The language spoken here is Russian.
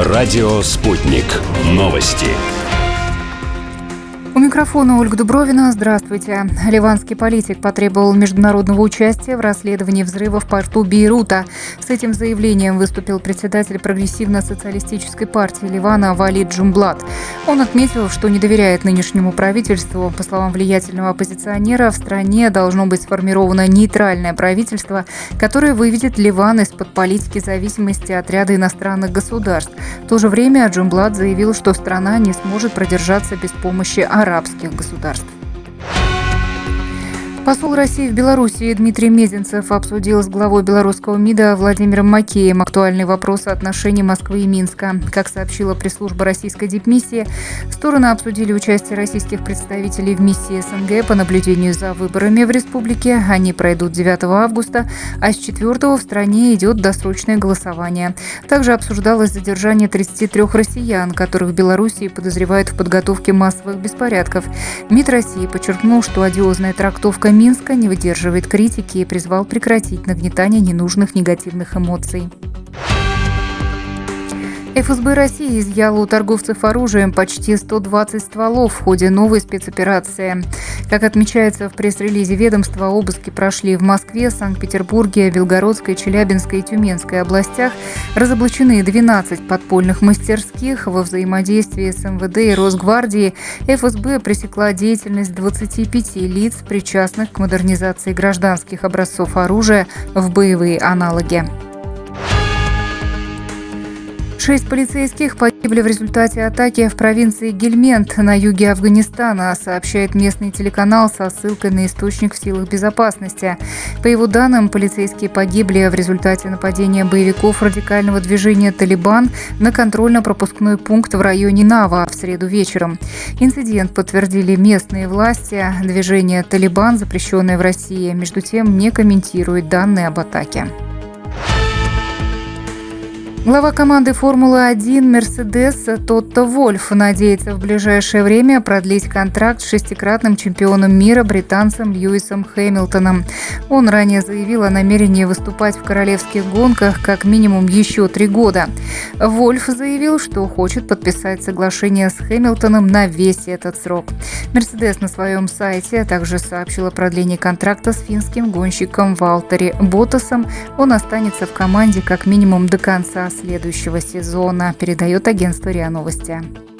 Радио «Спутник». Новости. У микрофона Ольга Дубровина. Здравствуйте. Ливанский политик потребовал международного участия в расследовании взрыва в порту Бейрута. С этим заявлением выступил председатель прогрессивно-социалистической партии Ливана Валид Джумблад. Он отметил, что не доверяет нынешнему правительству. По словам влиятельного оппозиционера, в стране должно быть сформировано нейтральное правительство, которое выведет Ливан из-под политики зависимости от ряда иностранных государств. В то же время Джумблад заявил, что страна не сможет продержаться без помощи арабских государств. Посол России в Беларуси Дмитрий Мезенцев обсудил с главой белорусского МИДа Владимиром Макеем актуальные вопросы отношений Москвы и Минска. Как сообщила пресс-служба российской дипмиссии, стороны обсудили участие российских представителей в миссии СНГ по наблюдению за выборами в республике. Они пройдут 9 августа, а с 4 в стране идет досрочное голосование. Также обсуждалось задержание 33 россиян, которых в Беларуси подозревают в подготовке массовых беспорядков. МИД России подчеркнул, что одиозная трактовка Минска не выдерживает критики и призвал прекратить нагнетание ненужных негативных эмоций. ФСБ России изъяла у торговцев оружием почти 120 стволов в ходе новой спецоперации. Как отмечается в пресс-релизе ведомства, обыски прошли в Москве, Санкт-Петербурге, Белгородской, Челябинской и Тюменской областях. Разоблачены 12 подпольных мастерских. Во взаимодействии с МВД и Росгвардией ФСБ пресекла деятельность 25 лиц, причастных к модернизации гражданских образцов оружия в боевые аналоги. 6 полицейских погибли в результате атаки в провинции Гельмент на юге Афганистана, сообщает местный телеканал со ссылкой на источник в силах безопасности. По его данным, полицейские погибли в результате нападения боевиков радикального движения «Талибан» на контрольно-пропускной пункт в районе Нава в среду вечером. Инцидент подтвердили местные власти. Движение «Талибан», запрещенное в России, между тем не комментирует данные об атаке. Глава команды «Формулы-1» «Мерседес» Тотто Вольф надеется в ближайшее время продлить контракт с шестикратным чемпионом мира британцем Льюисом Хэмилтоном. Он ранее заявил о намерении выступать в королевских гонках как минимум еще 3 года. Вольф заявил, что хочет подписать соглашение с Хэмилтоном на весь этот срок. «Мерседес» на своем сайте также сообщил о продлении контракта с финским гонщиком Валтери Боттасом. Он останется в команде как минимум до конца следующего сезона, передает агентство РИА Новости.